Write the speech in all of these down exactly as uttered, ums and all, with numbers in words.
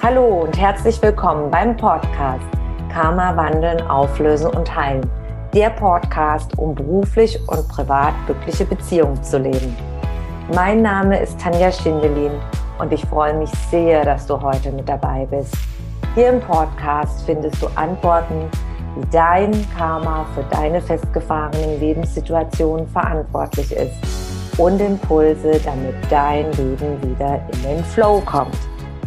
Hallo und herzlich willkommen beim Podcast Karma wandeln, auflösen und heilen. Der Podcast, um beruflich und privat glückliche Beziehungen zu leben. Mein Name ist Tanja Schindelin und ich freue mich sehr, dass du heute mit dabei bist. Hier im Podcast findest du Antworten, wie dein Karma für deine festgefahrenen Lebenssituationen verantwortlich ist und Impulse, damit dein Leben wieder in den Flow kommt.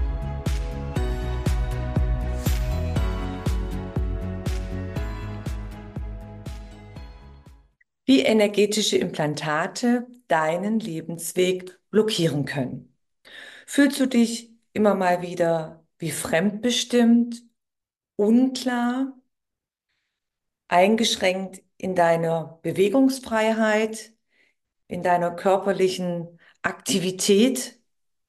Wie energetische Implantate deinen Lebensweg blockieren können. Fühlst du dich immer mal wieder wie fremdbestimmt, unklar, eingeschränkt in deiner Bewegungsfreiheit, in deiner körperlichen Aktivität?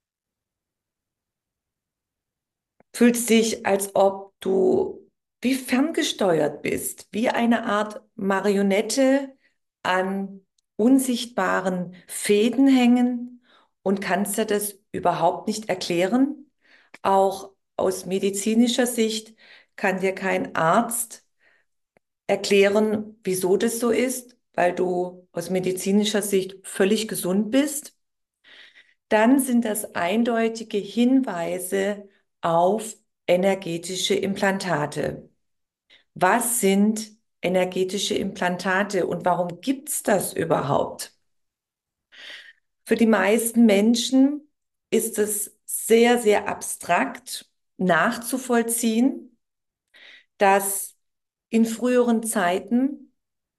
Fühlst dich, als ob du wie ferngesteuert bist, wie eine Art Marionette an unsichtbaren Fäden hängen und kannst dir das überhaupt nicht erklären? Auch aus medizinischer Sicht kann dir kein Arzt erklären, wieso das so ist, weil du aus medizinischer Sicht völlig gesund bist. Dann sind das eindeutige Hinweise auf energetische Implantate. Was sind energetische Implantate und warum gibt es das überhaupt? Für die meisten Menschen ist es sehr, sehr abstrakt nachzuvollziehen, dass in früheren Zeiten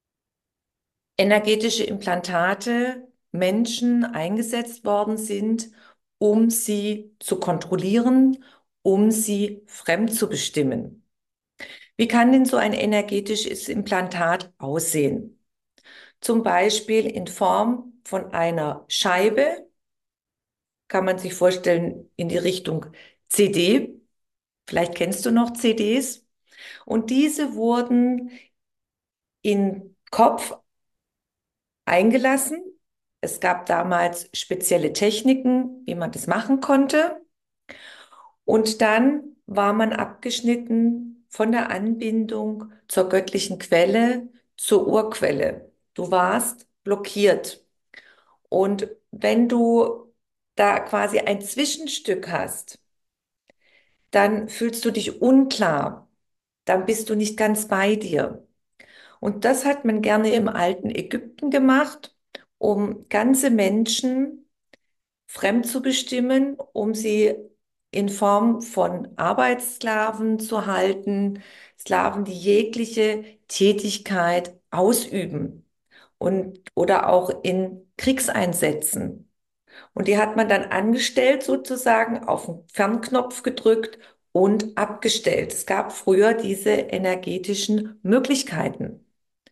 energetische Implantate Menschen eingesetzt worden sind, um sie zu kontrollieren, um sie fremd zu bestimmen. Wie kann denn so ein energetisches Implantat aussehen? Zum Beispiel in Form von einer Scheibe, kann man sich vorstellen, in die Richtung C D. Vielleicht kennst du noch C Ds. Und diese wurden in Kopf eingelassen. Es gab damals spezielle Techniken, wie man das machen konnte. Und dann war man abgeschnitten von der Anbindung zur göttlichen Quelle, zur Urquelle. Du warst blockiert. Und wenn du da quasi ein Zwischenstück hast, dann fühlst du dich unklar. Dann bist du nicht ganz bei dir. Und das hat man gerne im alten Ägypten gemacht, um ganze Menschen fremd zu bestimmen, um sie in Form von Arbeitssklaven zu halten, Sklaven, die jegliche Tätigkeit ausüben und oder auch in Kriegseinsätzen. Und die hat man dann angestellt sozusagen, auf den Fernknopf gedrückt und abgestellt. Es gab früher diese energetischen Möglichkeiten.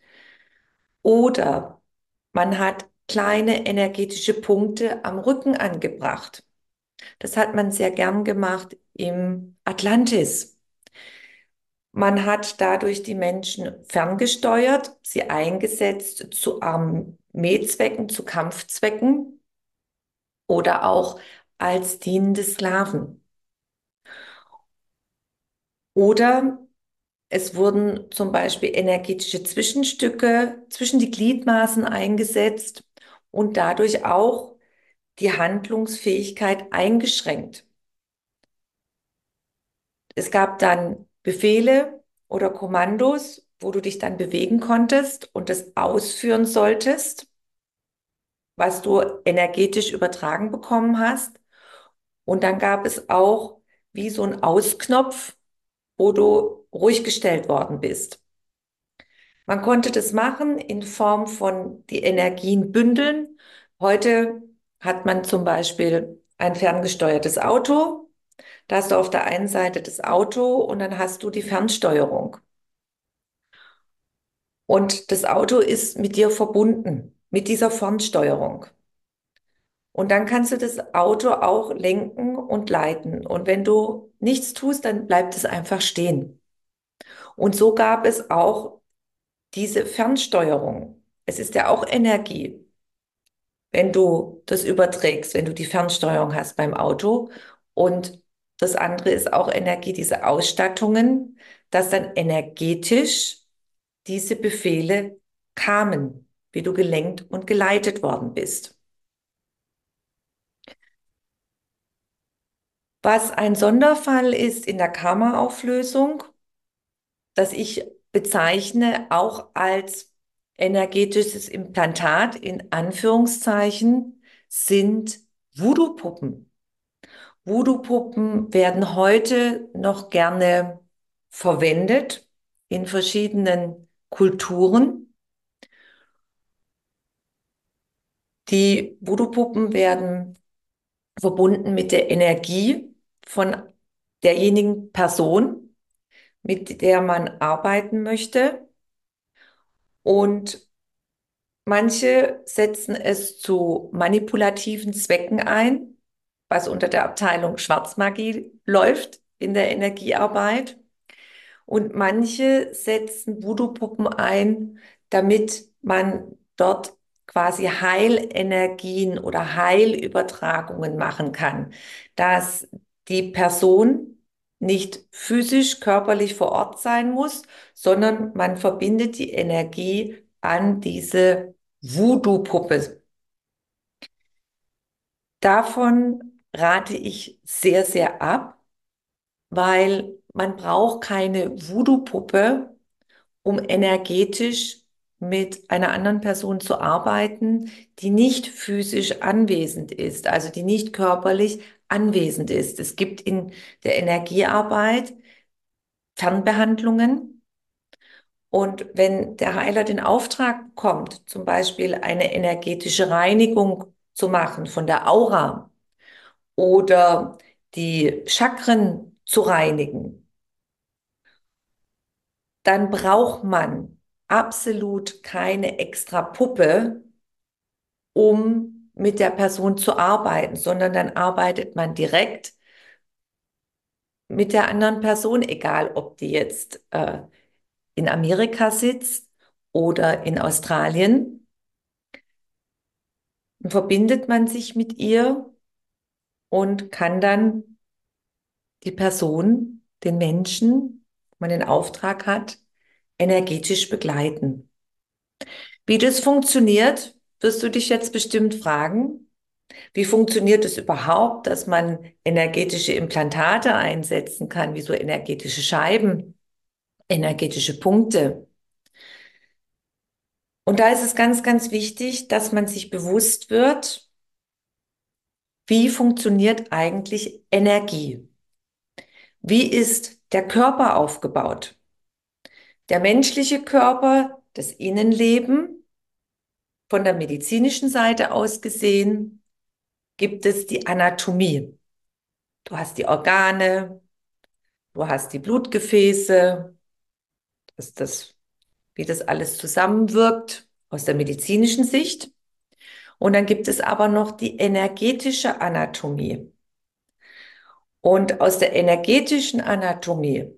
Oder man hat kleine energetische Punkte am Rücken angebracht. Das hat man sehr gern gemacht im Atlantis. Man hat dadurch die Menschen ferngesteuert, sie eingesetzt zu Armeezwecken, zu Kampfzwecken oder auch als dienende Sklaven. Oder es wurden zum Beispiel energetische Zwischenstücke zwischen die Gliedmaßen eingesetzt und dadurch auch die Handlungsfähigkeit eingeschränkt. Es gab dann Befehle oder Kommandos, wo du dich dann bewegen konntest und das ausführen solltest, was du energetisch übertragen bekommen hast. Und dann gab es auch wie so einen Ausknopf, wo du ruhig gestellt worden bist. Man konnte das machen in Form von die Energien bündeln. Heute hat man zum Beispiel ein ferngesteuertes Auto. Da hast du auf der einen Seite das Auto und dann hast du die Fernsteuerung. Und das Auto ist mit dir verbunden, mit dieser Fernsteuerung. Und dann kannst du das Auto auch lenken und leiten. Und wenn du nichts tust, dann bleibt es einfach stehen. Und so gab es auch diese Fernsteuerung. Es ist ja auch Energie, wenn du das überträgst, wenn du die Fernsteuerung hast beim Auto. Und Das andere ist auch Energie, diese Ausstattungen, dass dann energetisch diese Befehle kamen, wie du gelenkt und geleitet worden bist. Was ein Sonderfall ist in der Karma-Auflösung, das ich bezeichne auch als energetisches Implantat in Anführungszeichen, sind Voodoo-Puppen. Voodoo-Puppen werden heute noch gerne verwendet in verschiedenen Kulturen. Die Voodoo-Puppen werden verbunden mit der Energie von derjenigen Person, mit der man arbeiten möchte. Und manche setzen es zu manipulativen Zwecken ein, was unter der Abteilung Schwarzmagie läuft in der Energiearbeit. Und manche setzen Voodoo-Puppen ein, damit man dort quasi Heilenergien oder Heilübertragungen machen kann, dass die Person nicht physisch, körperlich vor Ort sein muss, sondern man verbindet die Energie an diese Voodoo-Puppe. Davon rate ich sehr, sehr ab, weil man braucht keine Voodoo-Puppe, um energetisch mit einer anderen Person zu arbeiten, die nicht physisch anwesend ist, also die nicht körperlich anwesend ist. Es gibt in der Energiearbeit Fernbehandlungen. Und wenn der Heiler den Auftrag bekommt, zum Beispiel eine energetische Reinigung zu machen von der Aura oder die Chakren zu reinigen, dann braucht man absolut keine extra Puppe, um mit der Person zu arbeiten, sondern dann arbeitet man direkt mit der anderen Person, egal ob die jetzt äh, in Amerika sitzt oder in Australien. Dann verbindet man sich mit ihr und kann dann die Person, den Menschen, wo man den Auftrag hat, energetisch begleiten. Wie das funktioniert, wirst du dich jetzt bestimmt fragen. Wie funktioniert es überhaupt, dass man energetische Implantate einsetzen kann, wie so energetische Scheiben, energetische Punkte? Und da ist es ganz, ganz wichtig, dass man sich bewusst wird, wie funktioniert eigentlich Energie? Wie ist der Körper aufgebaut? Der menschliche Körper, das Innenleben, von der medizinischen Seite aus gesehen, gibt es die Anatomie. Du hast die Organe, du hast die Blutgefäße, das, das, wie das alles zusammenwirkt aus der medizinischen Sicht. Und dann gibt es aber noch die energetische Anatomie. Und aus der energetischen Anatomie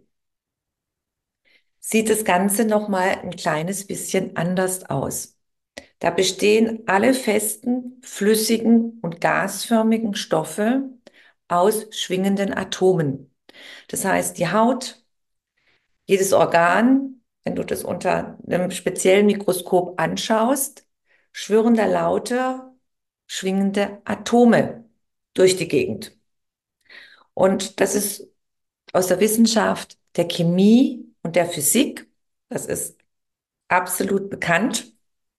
sieht das Ganze nochmal ein kleines bisschen anders aus. Da bestehen alle festen, flüssigen und gasförmigen Stoffe aus schwingenden Atomen. Das heißt, die Haut, jedes Organ, wenn du das unter einem speziellen Mikroskop anschaust, schwirren da lauter schwingende Atome durch die Gegend. Und das ist aus der Wissenschaft der Chemie und der Physik. Das ist absolut bekannt.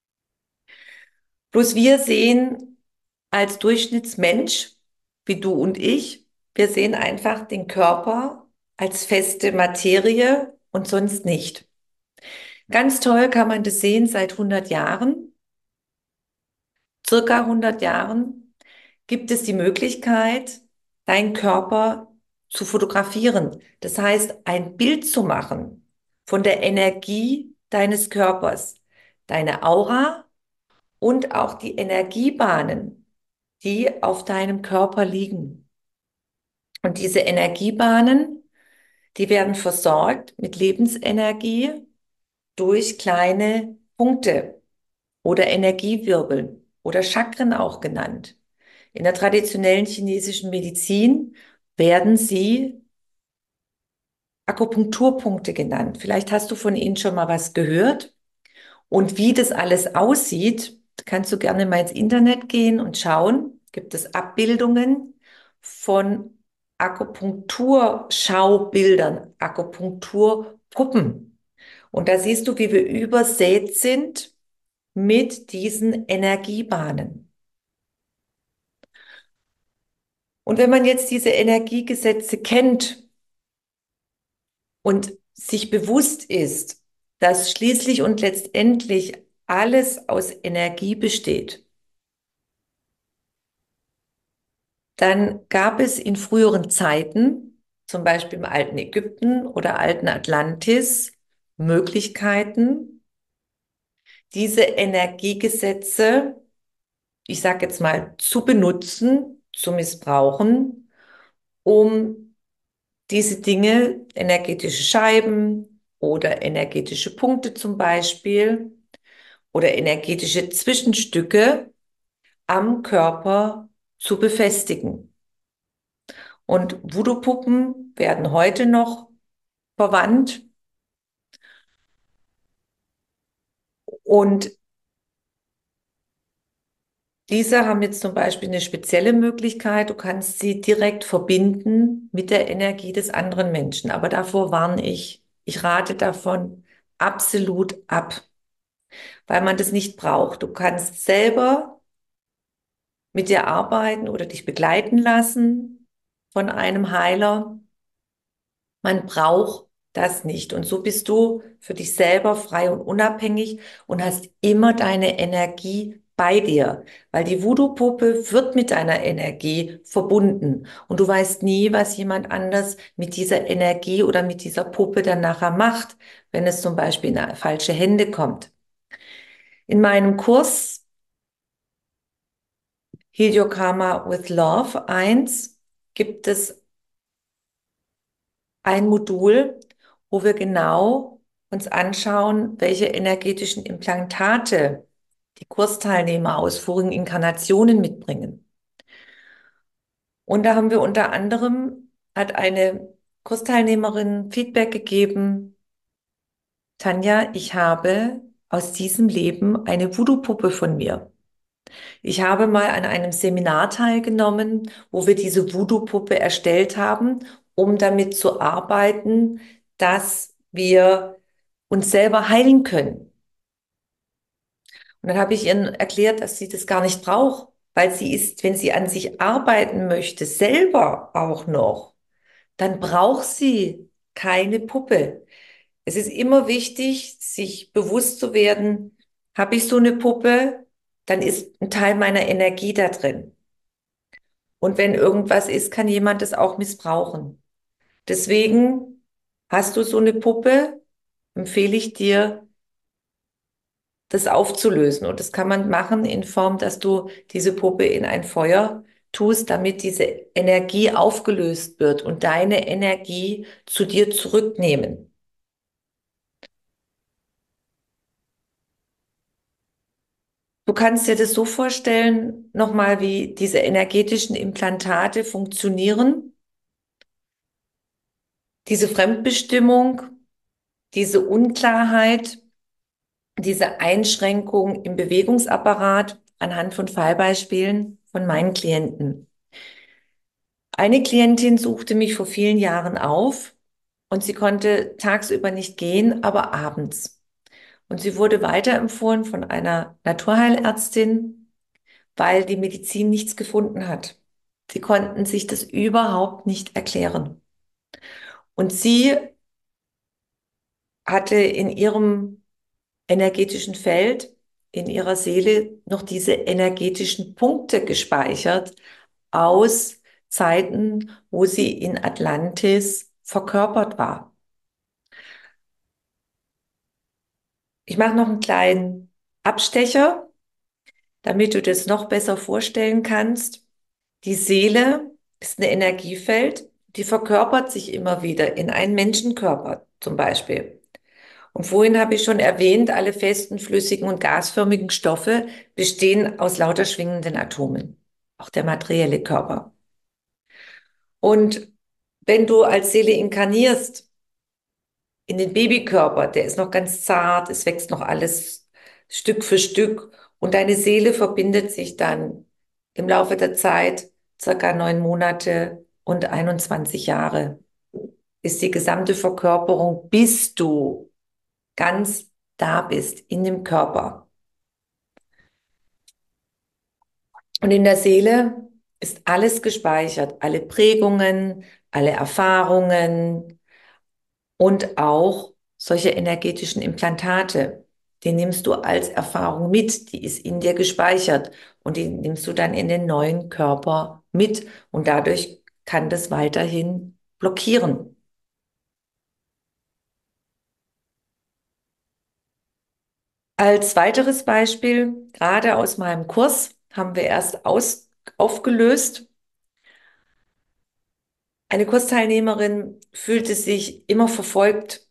Bloß wir sehen als Durchschnittsmensch, wie du und ich, wir sehen einfach den Körper als feste Materie und sonst nicht. Ganz toll kann man das sehen seit hundert Jahren. Circa hundert Jahren gibt es die Möglichkeit, deinen Körper zu fotografieren. Das heißt, ein Bild zu machen von der Energie deines Körpers, deine Aura und auch die Energiebahnen, die auf deinem Körper liegen. Und diese Energiebahnen, die werden versorgt mit Lebensenergie durch kleine Punkte oder Energiewirbel oder Chakren auch genannt. In der traditionellen chinesischen Medizin werden sie Akupunkturpunkte genannt. Vielleicht hast du von ihnen schon mal was gehört. Und wie das alles aussieht, kannst du gerne mal ins Internet gehen und schauen. Gibt es Abbildungen von Akupunkturschaubildern, Akupunkturpuppen. Und da siehst du, wie wir übersät sind mit diesen Energiebahnen. Und wenn man jetzt diese Energiegesetze kennt und sich bewusst ist, dass schließlich und letztendlich alles aus Energie besteht, dann gab es in früheren Zeiten, zum Beispiel im alten Ägypten oder alten Atlantis, Möglichkeiten, diese Energiegesetze, ich sage jetzt mal, zu benutzen, zu missbrauchen, um diese Dinge, energetische Scheiben oder energetische Punkte zum Beispiel oder energetische Zwischenstücke am Körper zu befestigen. Und Voodoo-Puppen werden heute noch verwandt. Und diese haben jetzt zum Beispiel eine spezielle Möglichkeit. Du kannst sie direkt verbinden mit der Energie des anderen Menschen. Aber davor warne ich. Ich rate davon absolut ab, weil man das nicht braucht. Du kannst selber mit dir arbeiten oder dich begleiten lassen von einem Heiler. Man braucht das nicht. Und so bist du für dich selber frei und unabhängig und hast immer deine Energie bei dir, weil die Voodoo-Puppe wird mit deiner Energie verbunden und du weißt nie, was jemand anders mit dieser Energie oder mit dieser Puppe dann nachher macht, wenn es zum Beispiel in falsche Hände kommt. In meinem Kurs Heal Your Karma with Love eins gibt es ein Modul, wo wir genau uns anschauen, welche energetischen Implantate die Kursteilnehmer aus vorigen Inkarnationen mitbringen. Und da haben wir unter anderem, hat eine Kursteilnehmerin Feedback gegeben: Tanja, ich habe aus diesem Leben eine Voodoo-Puppe von mir. Ich habe mal an einem Seminar teilgenommen, wo wir diese Voodoo-Puppe erstellt haben, um damit zu arbeiten, dass wir uns selber heilen können. Und dann habe ich ihr erklärt, dass sie das gar nicht braucht, weil sie ist, wenn sie an sich arbeiten möchte, selber auch noch, dann braucht sie keine Puppe. Es ist immer wichtig, sich bewusst zu werden, habe ich so eine Puppe, dann ist ein Teil meiner Energie da drin. Und wenn irgendwas ist, kann jemand das auch missbrauchen. Deswegen hast du so eine Puppe, empfehle ich dir, das aufzulösen. Und das kann man machen in Form, dass du diese Puppe in ein Feuer tust, damit diese Energie aufgelöst wird und deine Energie zu dir zurücknehmen. Du kannst dir das so vorstellen, nochmal, wie diese energetischen Implantate funktionieren. Diese Fremdbestimmung, diese Unklarheit, diese Einschränkung im Bewegungsapparat anhand von Fallbeispielen von meinen Klienten. Eine Klientin suchte mich vor vielen Jahren auf und sie konnte tagsüber nicht gehen, aber abends. Und sie wurde weiterempfohlen von einer Naturheilärztin, weil die Medizin nichts gefunden hat. Sie konnten sich das überhaupt nicht erklären. Und sie hatte in ihrem energetischen Feld, in ihrer Seele noch diese energetischen Punkte gespeichert aus Zeiten, wo sie in Atlantis verkörpert war. Ich mache noch einen kleinen Abstecher, damit du das noch besser vorstellen kannst. Die Seele ist ein Energiefeld, die verkörpert sich immer wieder in einen Menschenkörper zum Beispiel. Und vorhin habe ich schon erwähnt, alle festen, flüssigen und gasförmigen Stoffe bestehen aus lauter schwingenden Atomen, auch der materielle Körper. Und wenn du als Seele inkarnierst in den Babykörper, der ist noch ganz zart, es wächst noch alles Stück für Stück und deine Seele verbindet sich dann im Laufe der Zeit, circa neun Monate und einundzwanzig Jahre, ist die gesamte Verkörperung, bis du ganz da bist in dem Körper. Und in der Seele ist alles gespeichert, alle Prägungen, alle Erfahrungen und auch solche energetischen Implantate. Die nimmst du als Erfahrung mit, die ist in dir gespeichert und die nimmst du dann in den neuen Körper mit und dadurch kann das weiterhin blockieren. Als weiteres Beispiel, gerade aus meinem Kurs, haben wir erst aus, aufgelöst. Eine Kursteilnehmerin fühlte sich immer verfolgt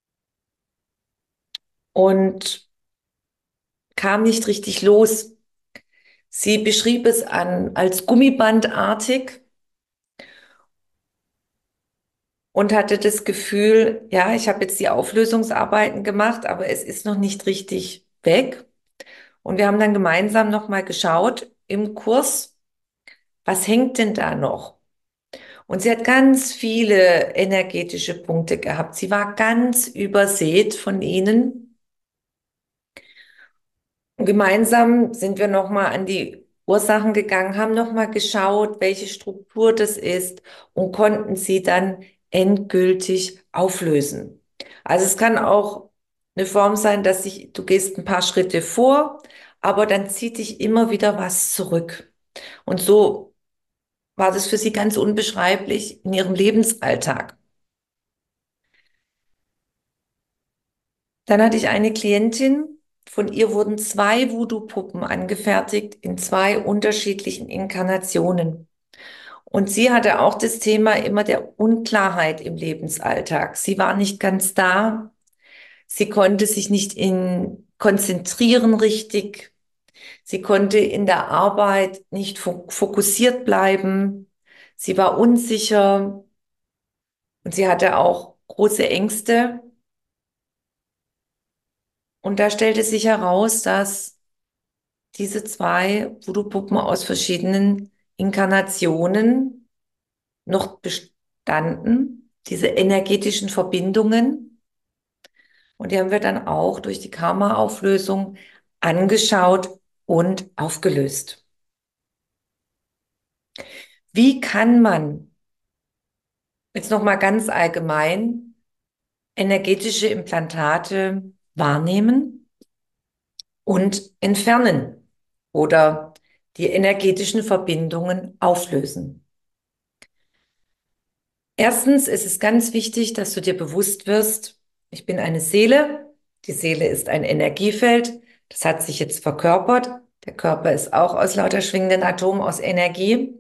und kam nicht richtig los. Sie beschrieb es an, als gummibandartig und hatte das Gefühl, ja, ich habe jetzt die Auflösungsarbeiten gemacht, aber es ist noch nicht richtig weg. Und wir haben dann gemeinsam nochmal geschaut im Kurs, was hängt denn da noch? Und sie hat ganz viele energetische Punkte gehabt. Sie war ganz übersät von ihnen. Und gemeinsam sind wir nochmal an die Ursachen gegangen, haben nochmal geschaut, welche Struktur das ist und konnten sie dann endgültig auflösen. Also es kann auch eine Form sein, dass sich, du gehst ein paar Schritte vor, aber dann zieht dich immer wieder was zurück. Und so war das für sie ganz unbeschreiblich in ihrem Lebensalltag. Dann hatte ich eine Klientin, von ihr wurden zwei Voodoo-Puppen angefertigt in zwei unterschiedlichen Inkarnationen. Und sie hatte auch das Thema immer der Unklarheit im Lebensalltag. Sie war nicht ganz da. Sie konnte sich nicht in konzentrieren richtig. Sie konnte in der Arbeit nicht fo fokussiert bleiben. Sie war unsicher und sie hatte auch große Ängste. Und da stellte sich heraus, dass diese zwei Voodoo-Puppen aus verschiedenen Inkarnationen noch bestanden, diese energetischen Verbindungen. Und die haben wir dann auch durch die Karma-Auflösung angeschaut und aufgelöst. Wie kann man jetzt nochmal ganz allgemein energetische Implantate wahrnehmen und entfernen oder die energetischen Verbindungen auflösen? Erstens ist es ganz wichtig, dass du dir bewusst wirst, ich bin eine Seele. Die Seele ist ein Energiefeld. Das hat sich jetzt verkörpert. Der Körper ist auch aus lauter schwingenden Atomen aus Energie.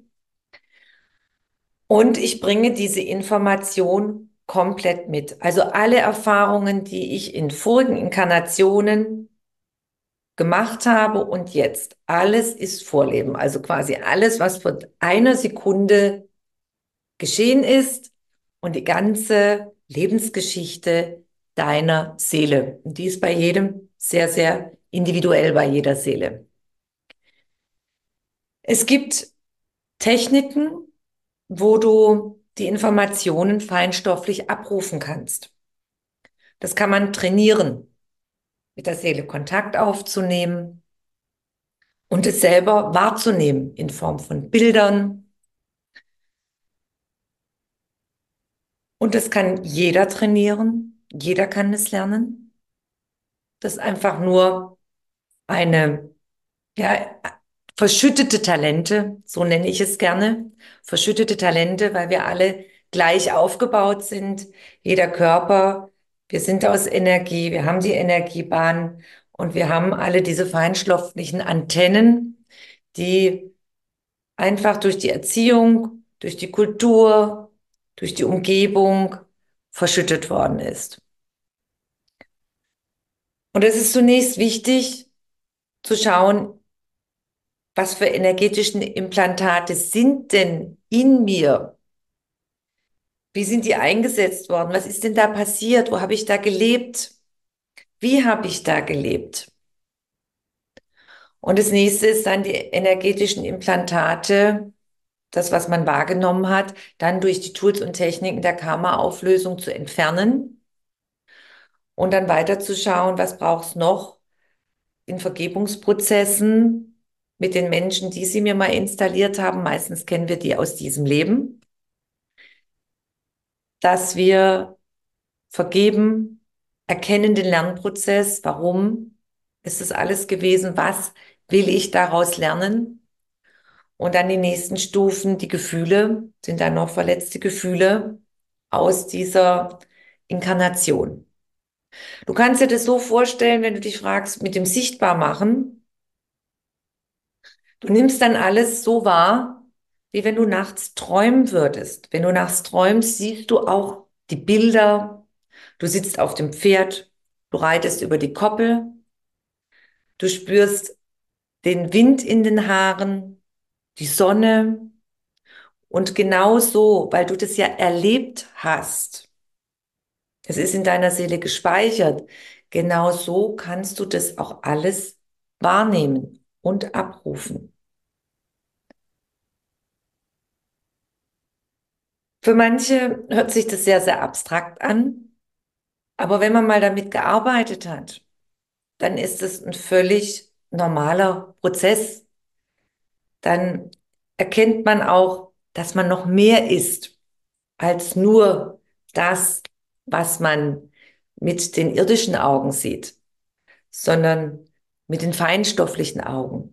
Und ich bringe diese Information komplett mit. Also alle Erfahrungen, die ich in vorigen Inkarnationen gemacht habe und jetzt, alles ist Vorleben. Also quasi alles, was vor einer Sekunde geschehen ist und die ganze Lebensgeschichte deiner Seele. Und die ist bei jedem sehr, sehr individuell, bei jeder Seele. Es gibt Techniken, wo du die Informationen feinstofflich abrufen kannst. Das kann man trainieren, mit der Seele Kontakt aufzunehmen und es selber wahrzunehmen in Form von Bildern. Und das kann jeder trainieren, jeder kann es lernen. Das ist einfach nur eine, ja, verschüttete Talente, so nenne ich es gerne, verschüttete Talente, weil wir alle gleich aufgebaut sind, jeder Körper, wir sind aus Energie, wir haben die Energiebahn und wir haben alle diese feinstofflichen Antennen, die einfach durch die Erziehung, durch die Kultur, durch die Umgebung verschüttet worden ist. Und es ist zunächst wichtig zu schauen, was für energetische Implantate sind denn in mir? Wie sind die eingesetzt worden? Was ist denn da passiert? Wo habe ich da gelebt? Wie habe ich da gelebt? Und das nächste ist dann die energetischen Implantate, das, was man wahrgenommen hat, dann durch die Tools und Techniken der Karma-Auflösung zu entfernen und dann weiterzuschauen, was braucht es noch in Vergebungsprozessen mit den Menschen, die sie mir mal installiert haben. Meistens kennen wir die aus diesem Leben, dass wir vergeben, erkennen den Lernprozess, warum ist das alles gewesen, was will ich daraus lernen? Und dann die nächsten Stufen, die Gefühle, sind dann noch verletzte Gefühle aus dieser Inkarnation. Du kannst dir das so vorstellen, wenn du dich fragst, mit dem Sichtbarmachen, du nimmst dann alles so wahr, wie wenn du nachts träumen würdest. Wenn du nachts träumst, siehst du auch die Bilder. Du sitzt auf dem Pferd, du reitest über die Koppel, du spürst den Wind in den Haaren, die Sonne. Und genau so, weil du das ja erlebt hast, es ist in deiner Seele gespeichert, genau so kannst du das auch alles wahrnehmen und abrufen. Für manche hört sich das sehr, sehr abstrakt an, aber wenn man mal damit gearbeitet hat, dann ist es ein völlig normaler Prozess. Dann erkennt man auch, dass man noch mehr ist als nur das, was man mit den irdischen Augen sieht, sondern mit den feinstofflichen Augen.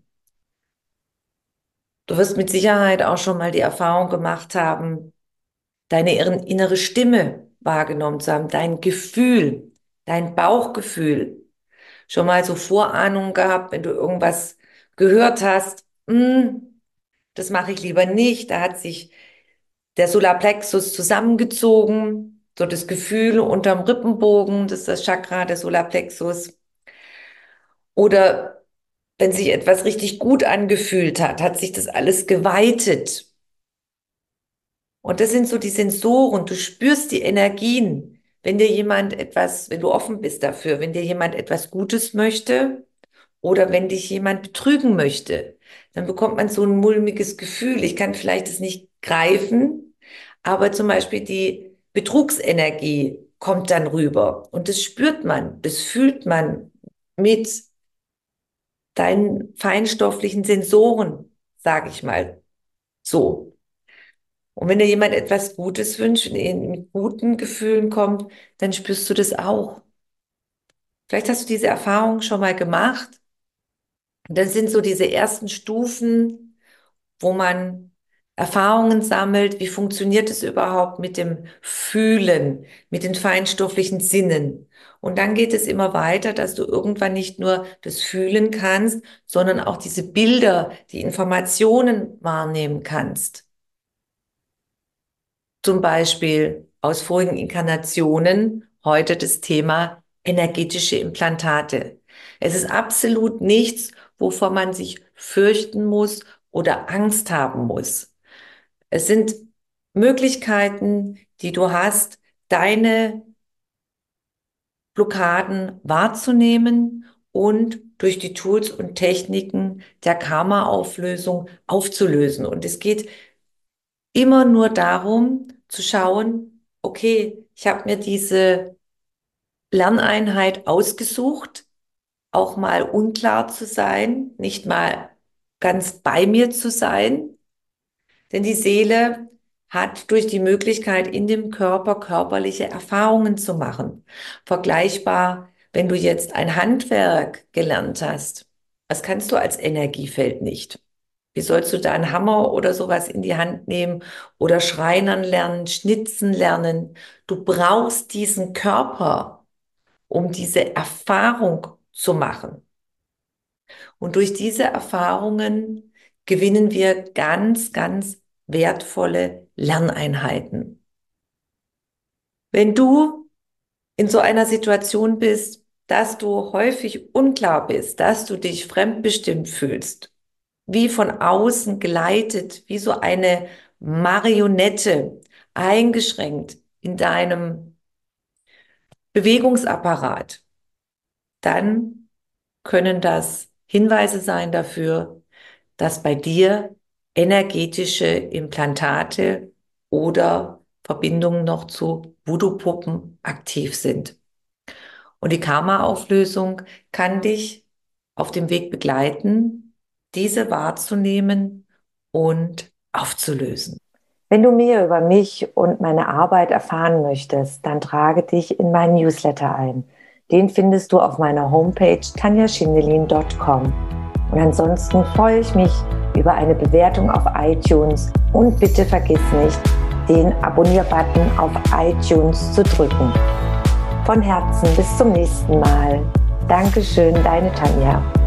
Du wirst mit Sicherheit auch schon mal die Erfahrung gemacht haben, deine innere Stimme wahrgenommen zu haben, dein Gefühl, dein Bauchgefühl, schon mal so Vorahnungen gehabt, wenn du irgendwas gehört hast, hm, das mache ich lieber nicht, da hat sich der Solarplexus zusammengezogen, so das Gefühl unterm Rippenbogen, das ist das Chakra, der Solarplexus. Oder wenn sich etwas richtig gut angefühlt hat, hat sich das alles geweitet. Und das sind so die Sensoren. Du spürst die Energien. Wenn dir jemand etwas, wenn du offen bist dafür, wenn dir jemand etwas Gutes möchte oder wenn dich jemand betrügen möchte, dann bekommt man so ein mulmiges Gefühl. Ich kann vielleicht es nicht greifen, aber zum Beispiel die Betrugsenergie kommt dann rüber. Und das spürt man, das fühlt man mit deinen feinstofflichen Sensoren, sage ich mal so. Und wenn dir jemand etwas Gutes wünscht, wenn er mit guten Gefühlen kommt, dann spürst du das auch. Vielleicht hast du diese Erfahrung schon mal gemacht. Und dann sind so diese ersten Stufen, wo man Erfahrungen sammelt. Wie funktioniert es überhaupt mit dem Fühlen, mit den feinstofflichen Sinnen? Und dann geht es immer weiter, dass du irgendwann nicht nur das Fühlen kannst, sondern auch diese Bilder, die Informationen wahrnehmen kannst. Zum Beispiel aus vorigen Inkarnationen, heute das Thema energetische Implantate. Es ist absolut nichts, wovor man sich fürchten muss oder Angst haben muss. Es sind Möglichkeiten, die du hast, deine Blockaden wahrzunehmen und durch die Tools und Techniken der Karma-Auflösung aufzulösen. Und es geht immer nur darum zu schauen, okay, ich habe mir diese Lerneinheit ausgesucht, auch mal unklar zu sein, nicht mal ganz bei mir zu sein, denn die Seele hat durch die Möglichkeit, in dem Körper körperliche Erfahrungen zu machen. Vergleichbar, wenn du jetzt ein Handwerk gelernt hast, das kannst du als Energiefeld nicht. Wie sollst du da einen Hammer oder sowas in die Hand nehmen oder Schreinern lernen, Schnitzen lernen? Du brauchst diesen Körper, um diese Erfahrung zu machen. Und durch diese Erfahrungen gewinnen wir ganz, ganz wertvolle Lerneinheiten. Wenn du in so einer Situation bist, dass du häufig unklar bist, dass du dich fremdbestimmt fühlst, wie von außen geleitet, wie so eine Marionette eingeschränkt in deinem Bewegungsapparat, dann können das Hinweise sein dafür, dass bei dir energetische Implantate oder Verbindungen noch zu Voodoo-Puppen aktiv sind. Und die Karma-Auflösung kann dich auf dem Weg begleiten, diese wahrzunehmen und aufzulösen. Wenn du mehr über mich und meine Arbeit erfahren möchtest, dann trage dich in meinen Newsletter ein. Den findest du auf meiner Homepage tanja schindelin punkt com. Und ansonsten freue ich mich über eine Bewertung auf iTunes und bitte vergiss nicht, den Abonnier-Button auf iTunes zu drücken. Von Herzen bis zum nächsten Mal. Dankeschön, deine Tanja.